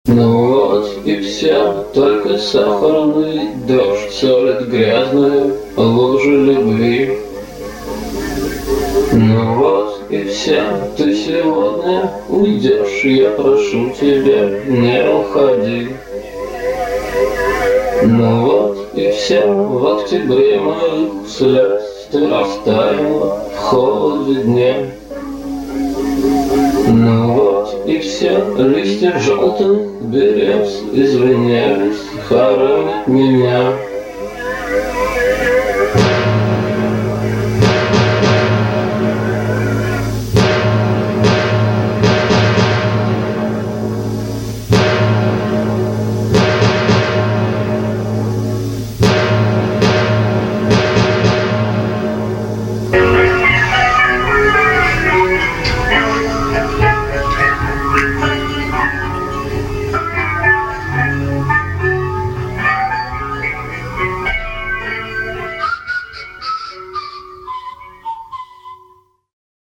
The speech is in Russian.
Ну вот и все, только сахарный дождь солит грязную лужу любви. Ну вот и все, ты сегодня уйдешь, я прошу тебя, не уходи. Ну вот и все, в октябре моих слез ты растаяла в холоде дня. Ну вот и все, листья желтых берез извинялись, хоронят меня.